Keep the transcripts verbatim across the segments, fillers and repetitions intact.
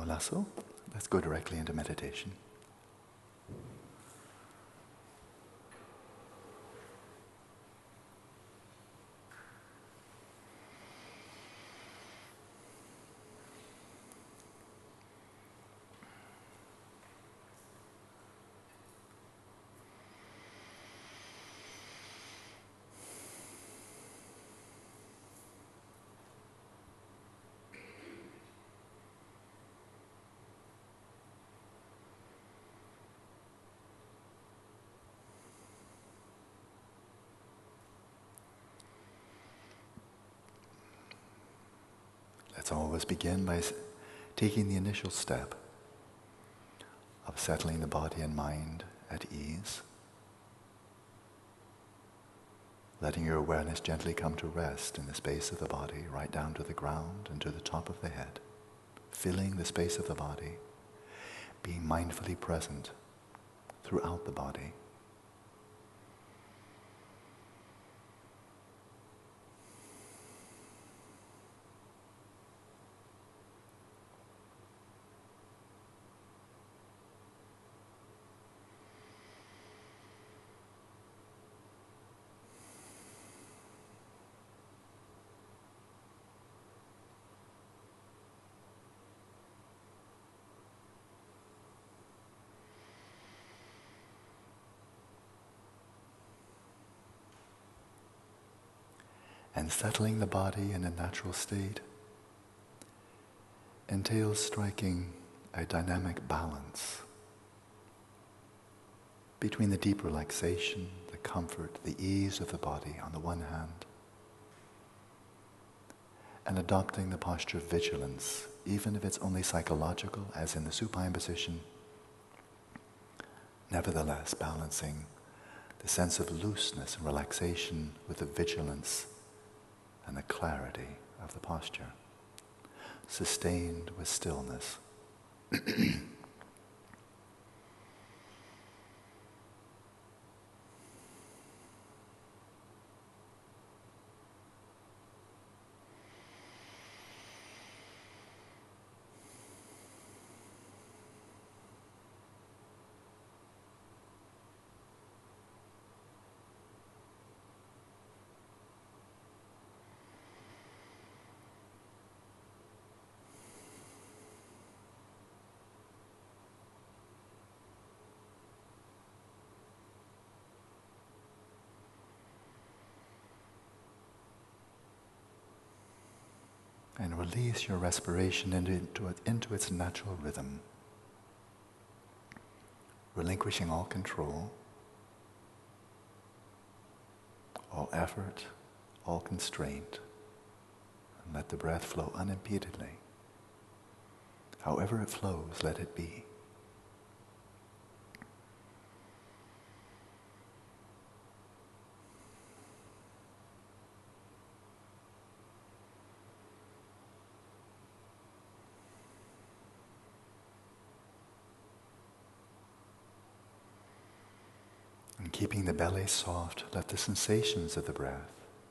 Malasso, let's go directly into meditation. Let's always begin by taking the initial step of settling the body and mind at ease, letting your awareness gently come to rest in the space of the body, right down to the ground and to the top of the head, filling the space of the body, being mindfully present throughout the body. And settling the body in a natural state entails striking a dynamic balance between the deep relaxation, the comfort, the ease of the body on the one hand, and adopting the posture of vigilance, even if it's only psychological, as in the supine position, nevertheless balancing the sense of looseness and relaxation with the vigilance and the clarity of the posture, sustained with stillness. And release your respiration into, into, it, into its natural rhythm, relinquishing all control, all effort, all constraint, and let the breath flow unimpededly. However it flows, let it be. And keeping the belly soft, let the sensations of the breath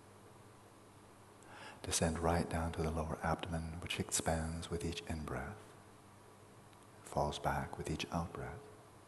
descend right down to the lower abdomen, which expands with each in-breath, falls back with each out-breath.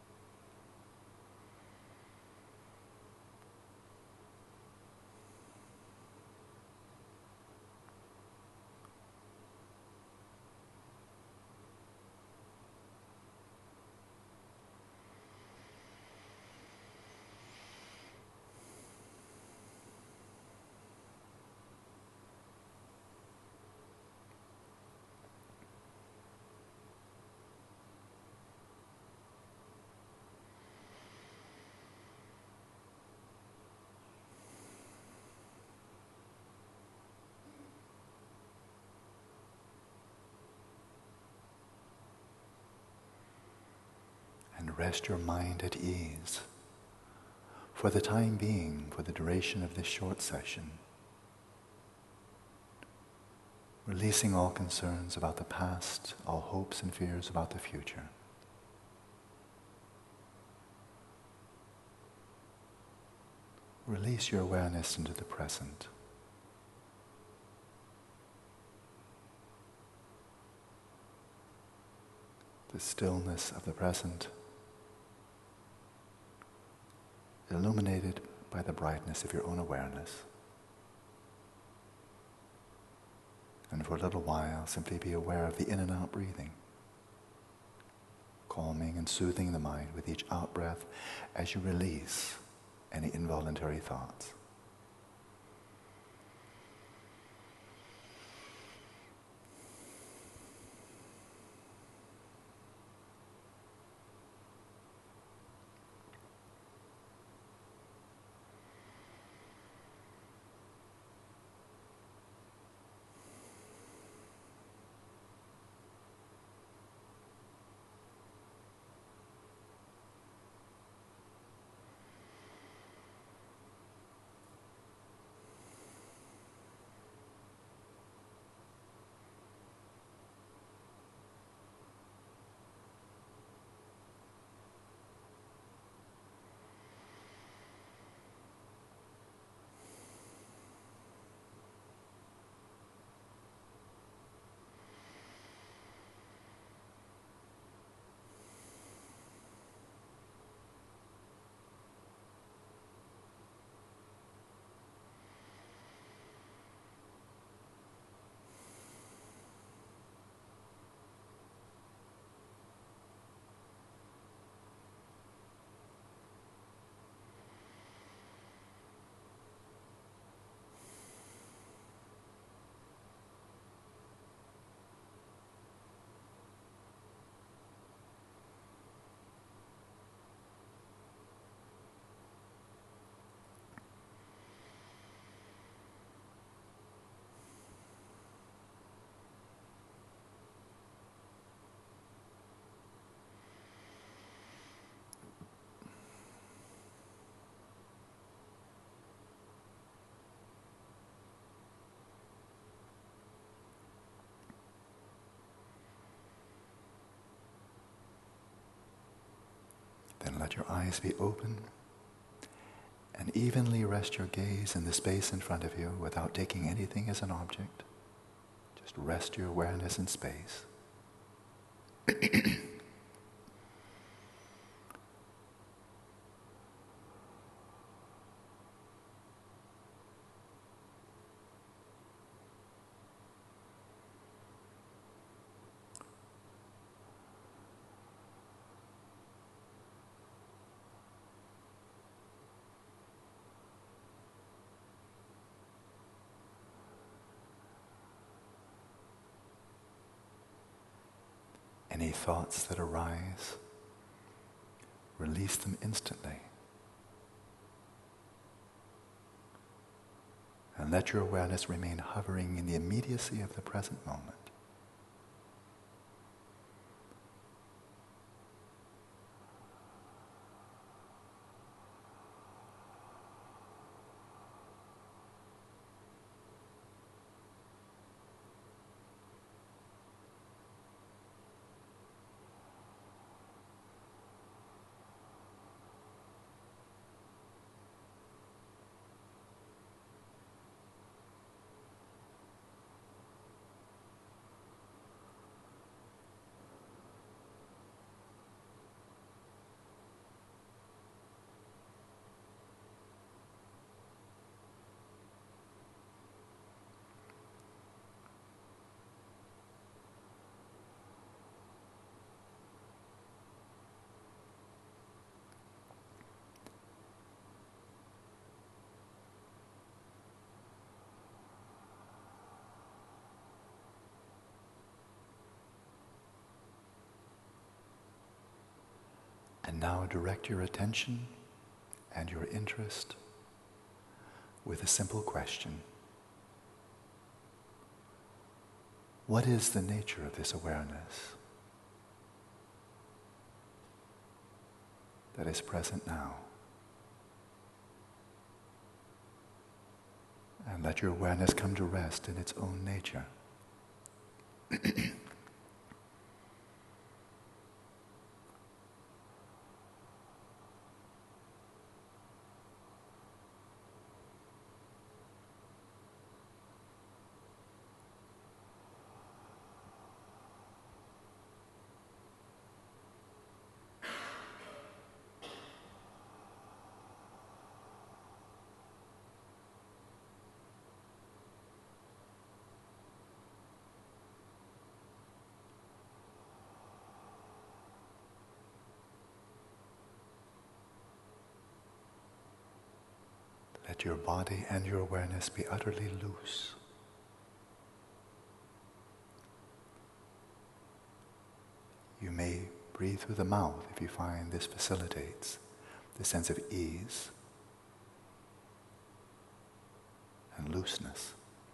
And rest your mind at ease for the time being, for the duration of this short session, releasing all concerns about the past, all hopes and fears about the future. Release your awareness into the present. the stillness of the present, illuminated by the brightness of your own awareness. And for a little while, simply be aware of the in and out breathing, calming and soothing the mind with each out-breath as you release any involuntary thoughts. Then let your eyes be open and evenly rest your gaze in the space in front of you without taking anything as an object. Just rest your awareness in space. Any thoughts that arise, release them instantly. And let your awareness remain hovering in the immediacy of the present moment. And now direct your attention and your interest with a simple question. What is the nature of this awareness that is present now? And let your awareness come to rest in its own nature. Let your body and your awareness be utterly loose. You may breathe through the mouth if you find this facilitates the sense of ease and looseness.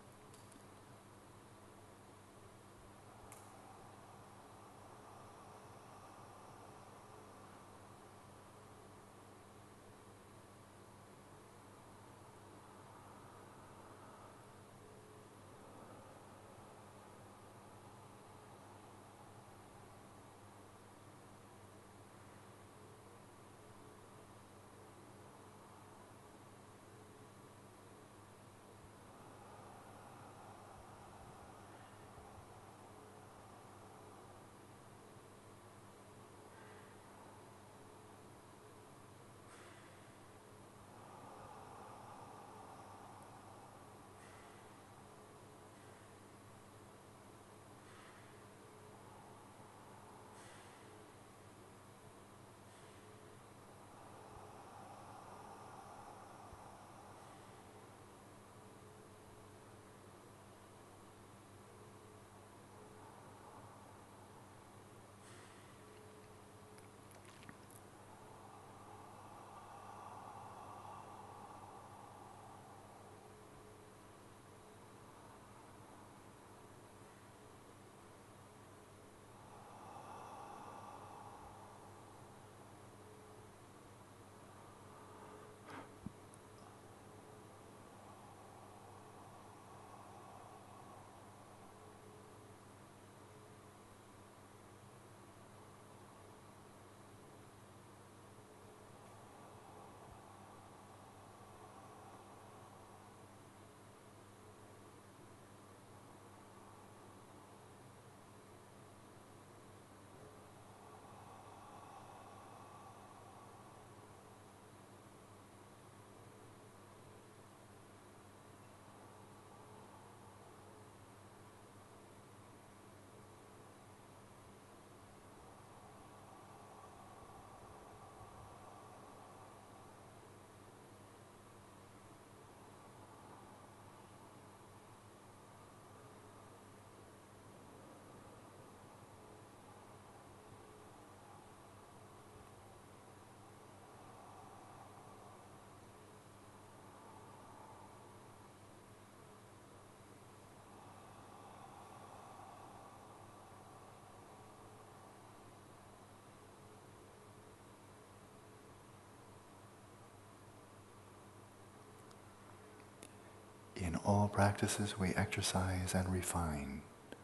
In all practices, we exercise and refine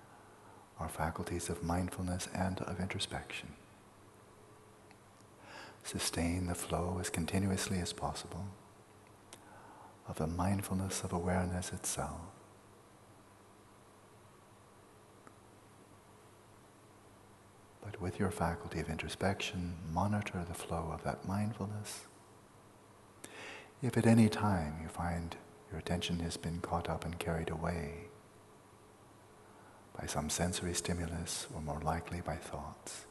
our faculties of mindfulness and of introspection. Sustain the flow as continuously as possible of the mindfulness of awareness itself. But with your faculty of introspection, monitor the flow of that mindfulness. If at any time you find your attention has been caught up and carried away by some sensory stimulus, or more likely by thoughts,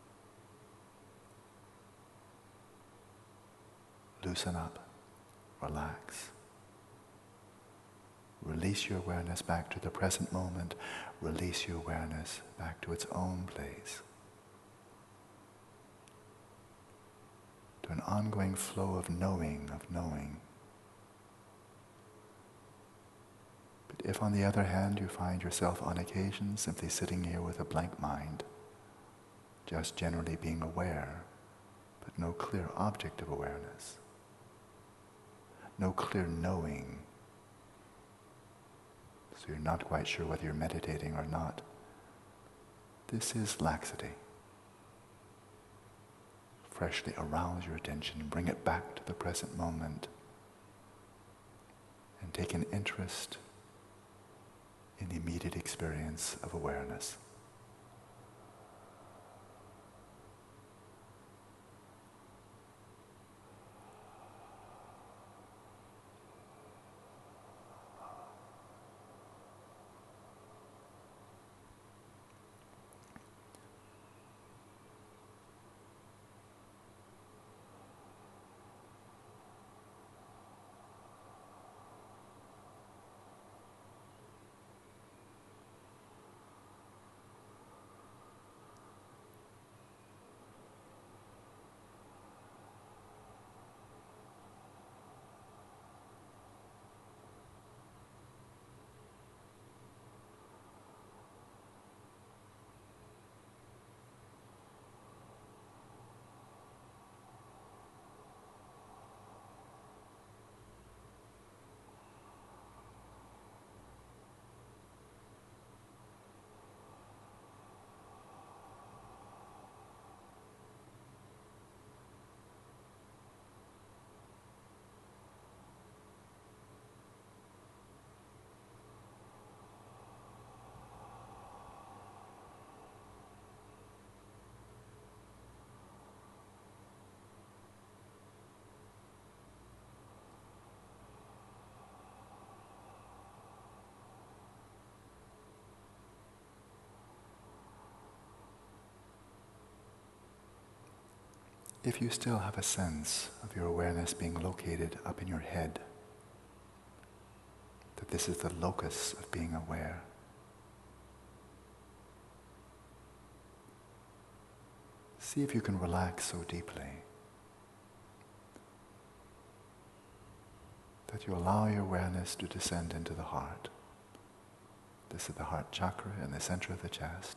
loosen up, relax. Release your awareness back to the present moment. Release your awareness back to its own place. To an ongoing flow of knowing, of knowing. But if, on the other hand, you find yourself on occasion simply sitting here with a blank mind, just generally being aware, but no clear object of awareness, no clear knowing, so you're not quite sure whether you're meditating or not, this is laxity. Freshly arouse your attention and bring it back to the present moment, and take an interest in the immediate experience of awareness. If you still have a sense of your awareness being located up in your head, that this is the locus of being aware, see if you can relax so deeply that you allow your awareness to descend into the heart. This is the heart chakra in the center of the chest.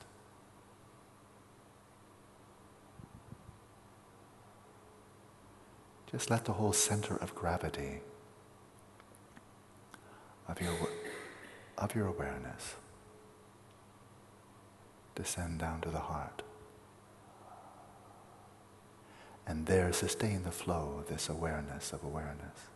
Just let the whole center of gravity of your, of your awareness descend down to the heart. And there sustain the flow of this awareness of awareness.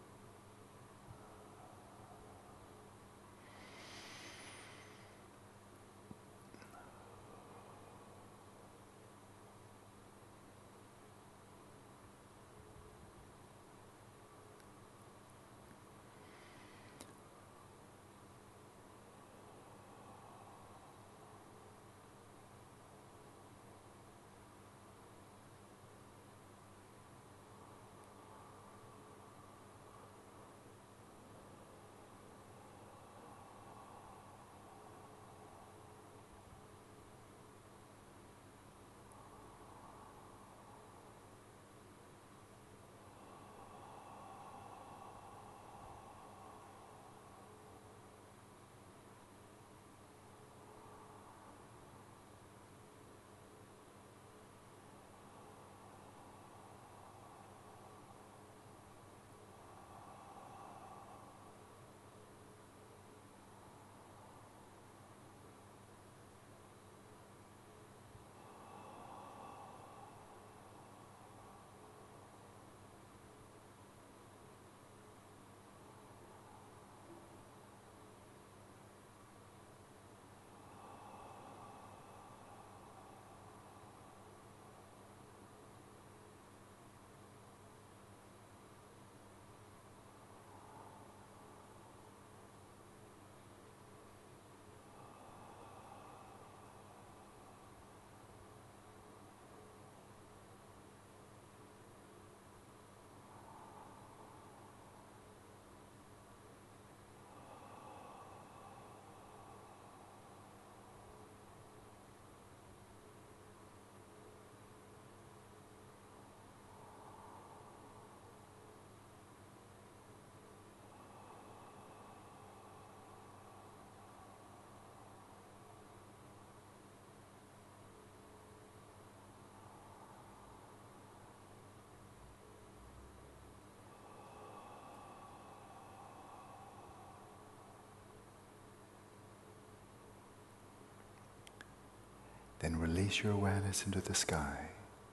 Then release your awareness into the sky.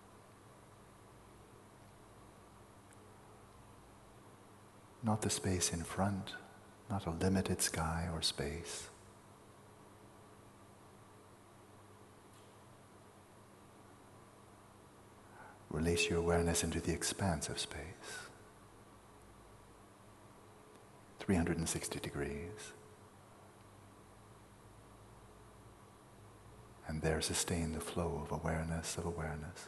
Not the space in front, not a limited sky or space. Release your awareness into the expanse of space. three hundred sixty degrees. And there sustain the flow of awareness of awareness.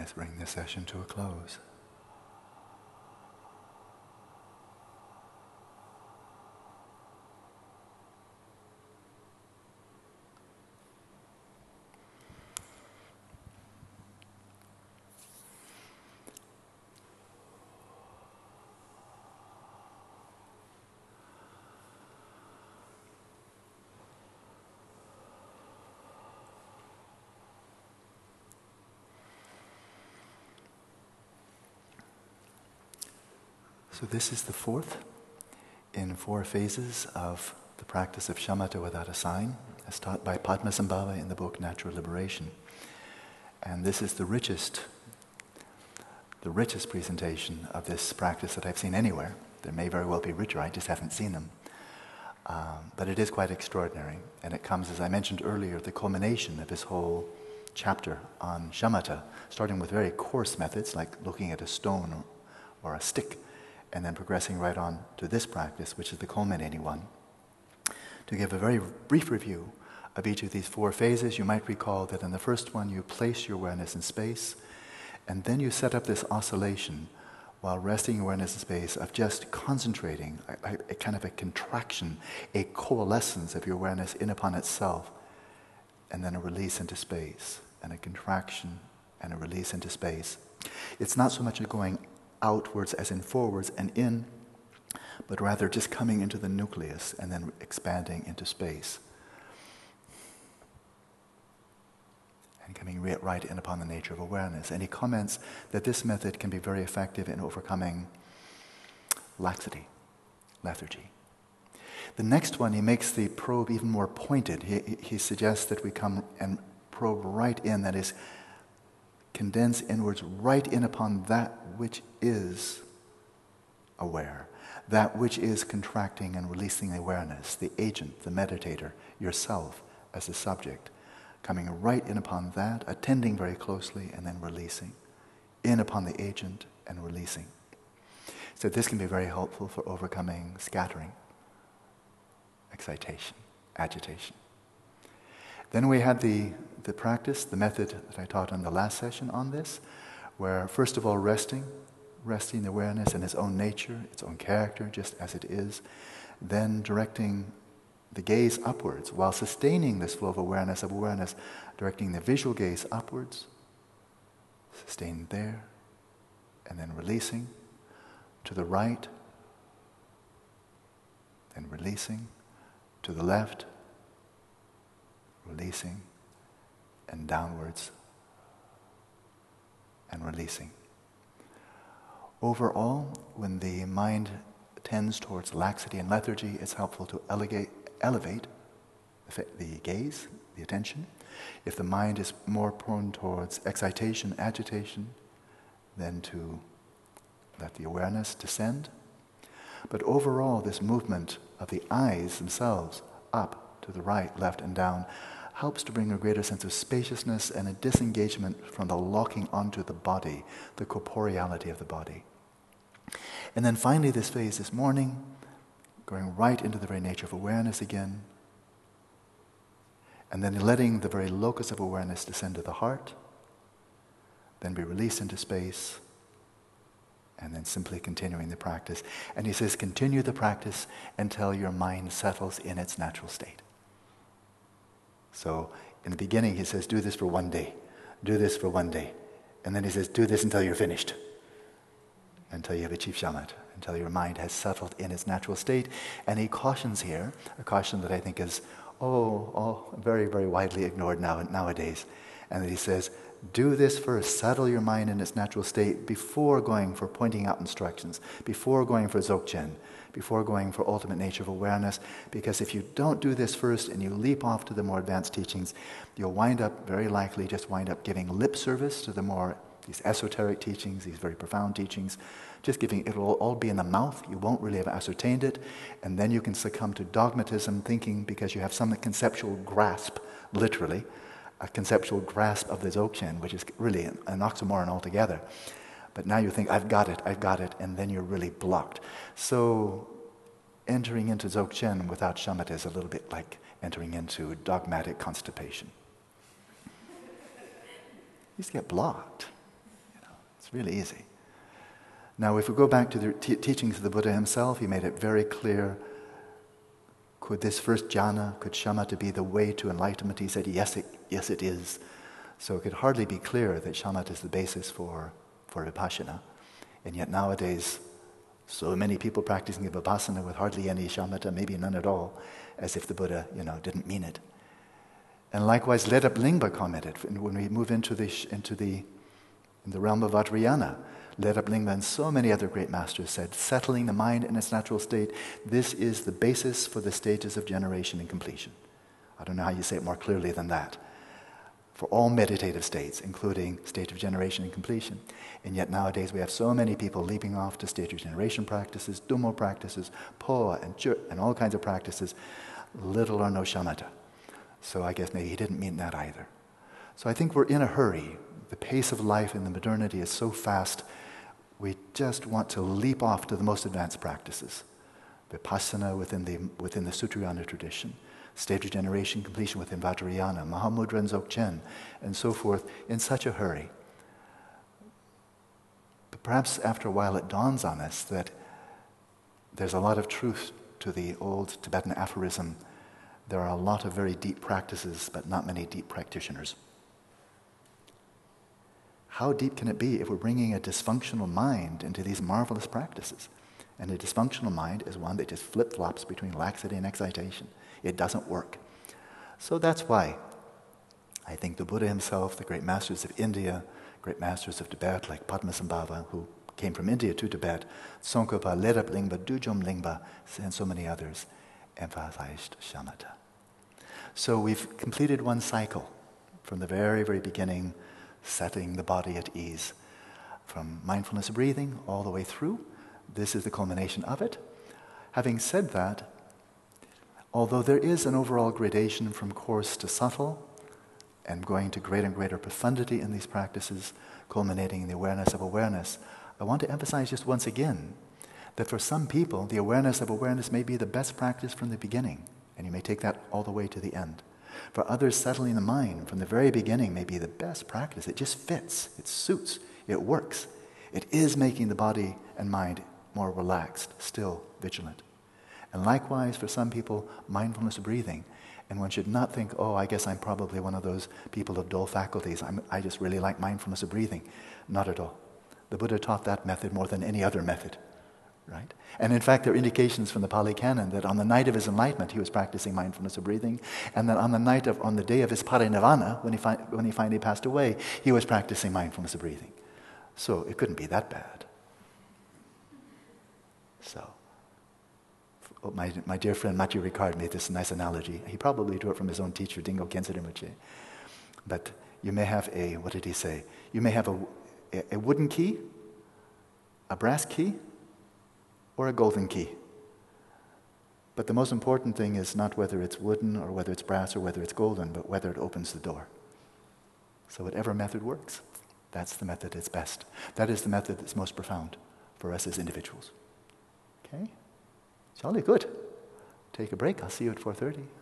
Let's bring this session to a close. So this is the fourth in four phases of the practice of shamatha without a sign, as taught by Padmasambhava in the book Natural Liberation. And this is the richest, the richest presentation of this practice that I've seen anywhere. There may very well be richer, I just haven't seen them. Um, but it is quite extraordinary, and it comes, as I mentioned earlier, the culmination of this whole chapter on shamatha, starting with very coarse methods like looking at a stone or, or a stick, and then progressing right on to this practice, which is the culminating one. To give a very brief review of each of these four phases, you might recall that in the first one you place your awareness in space, and then you set up this oscillation while resting your awareness in space of just concentrating, a, a kind of a contraction, a coalescence of your awareness in upon itself, and then a release into space, and a contraction and a release into space. It's not so much a going outwards as in forwards and in, but rather just coming into the nucleus and then expanding into space. And coming right, right in upon the nature of awareness. And he comments that this method can be very effective in overcoming laxity, lethargy. The next one, he makes the probe even more pointed. He, he suggests that we come and probe right in, that is, condense inwards right in upon that which is aware, that which is contracting and releasing the awareness, the agent, the meditator, yourself as the subject, coming right in upon that, attending very closely, and then releasing, in upon the agent and releasing. So this can be very helpful for overcoming scattering, excitation, agitation. Then we had the, the practice, the method that I taught in the last session on this, where first of all resting, resting the awareness in its own nature, its own character, just as it is, then directing the gaze upwards while sustaining this flow of awareness, of awareness, directing the visual gaze upwards, sustained there, and then releasing to the right, then releasing to the left, releasing, and downwards, and releasing. Overall, when the mind tends towards laxity and lethargy, it's helpful to elevate, elevate the gaze, the attention. If the mind is more prone towards excitation, agitation, then to let the awareness descend. But overall, this movement of the eyes themselves, up, to the right, left, and down, helps to bring a greater sense of spaciousness and a disengagement from the locking onto the body, the corporeality of the body. And then finally this phase this morning, going right into the very nature of awareness again, and then letting the very locus of awareness descend to the heart, then be released into space, and then simply continuing the practice. And he says, continue the practice until your mind settles in its natural state. So in the beginning he says, do this for one day, do this for one day. And then he says, do this until you're finished, until you have achieved shamatha, until your mind has settled in its natural state. And he cautions here, a caution that I think is, oh, oh very, very widely ignored now nowadays. And that he says, do this first, settle your mind in its natural state before going for pointing out instructions, before going for Dzogchen, before going for ultimate nature of awareness, because if you don't do this first and you leap off to the more advanced teachings, you'll wind up, very likely, just wind up giving lip service to the more, these esoteric teachings, these very profound teachings, just giving, it'll all be in the mouth, you won't really have ascertained it, and then you can succumb to dogmatism, thinking because you have some conceptual grasp, literally, a conceptual grasp of the Dzogchen, which is really an, an oxymoron altogether. But now you think, I've got it, I've got it, and then you're really blocked. So entering into Dzogchen without shamatha is a little bit like entering into dogmatic constipation. You just get blocked. It's really easy. Now, if we go back to the te- teachings of the Buddha himself, he made it very clear. Could this first jhana, could shamatha be the way to enlightenment? He said, yes, it, yes, it is. So it could hardly be clear that shamatha is the basis for, for vipassana. And yet nowadays, so many people practicing vipassana with hardly any shamatha, maybe none at all, as if the Buddha, you know, didn't mean it. And likewise, Ledap Lingpa commented, when we move into the into the in the realm of Vajrayana, Ledap Lingpa and so many other great masters said, settling the mind in its natural state, this is the basis for the stages of generation and completion. I don't know how you say it more clearly than that. For all meditative states, including state of generation and completion. And yet nowadays we have so many people leaping off to state of generation practices, Tummo practices, Po and Chö, and all kinds of practices, little or no shamatha. So I guess maybe he didn't mean that either. So I think we're in a hurry. The pace of life in the modernity is so fast, we just want to leap off to the most advanced practices. Vipassana within the, within the Sutrayana tradition, state of generation completion within Vajrayana, Mahamudra and Dzogchen, and so forth, in such a hurry. But perhaps after a while it dawns on us that there's a lot of truth to the old Tibetan aphorism, there are a lot of very deep practices, but not many deep practitioners. How deep can it be if we're bringing a dysfunctional mind into these marvelous practices? And a dysfunctional mind is one that just flip-flops between laxity and excitation. It doesn't work. So that's why I think the Buddha himself, the great masters of India, great masters of Tibet like Padmasambhava, who came from India to Tibet, Tsongkhapa, Ledap Lingpa, Dujom Lingpa, and so many others, emphasized shamatha. So we've completed one cycle from the very, very beginning, setting the body at ease. From mindfulness of breathing all the way through, this is the culmination of it. Having said that, although there is an overall gradation from coarse to subtle, and going to greater and greater profundity in these practices, culminating in the awareness of awareness, I want to emphasize just once again that for some people, the awareness of awareness may be the best practice from the beginning, and you may take that all the way to the end. For others, settling the mind from the very beginning may be the best practice. It just fits, it suits, it works. It is making the body and mind more relaxed, still vigilant. And likewise, for some people, mindfulness of breathing. And one should not think, oh, I guess I'm probably one of those people of dull faculties. I'm, I just really like mindfulness of breathing. Not at all. The Buddha taught that method more than any other method, right? And in fact, there are indications from the Pali Canon that on the night of his enlightenment, he was practicing mindfulness of breathing, and that on the night of, on the day of his parinirvana, when he, fi- when he finally passed away, he was practicing mindfulness of breathing. So it couldn't be that bad. So. My, my dear friend Matthieu Ricard made this nice analogy. He probably drew it from his own teacher, Dingo Khyentse Rinpoche. But you may have a, what did he say? You may have a, a wooden key, a brass key, or a golden key. But the most important thing is not whether it's wooden or whether it's brass or whether it's golden, but whether it opens the door. So whatever method works, that's the method that's best. That is the method that's most profound for us as individuals. Okay? Jolly good. Take a break. I'll see you at four thirty.